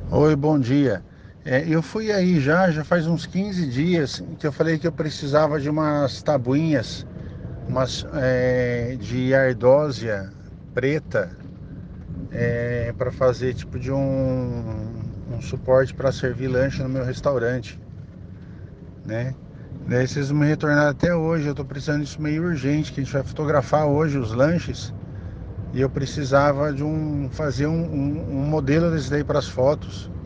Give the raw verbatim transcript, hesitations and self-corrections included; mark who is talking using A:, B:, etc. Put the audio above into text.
A: Oi, bom dia. É, eu fui aí já, já faz uns quinze dias que eu falei que eu precisava de umas tabuinhas, umas é, de ardósia preta, para fazer tipo de um, um suporte para servir lanche no meu restaurante, né? Daí vocês não me retornaram até hoje, eu tô precisando disso meio urgente, que a gente vai fotografar hoje os lanches e eu precisava de um fazer um, um, um modelo desse daí para as fotos.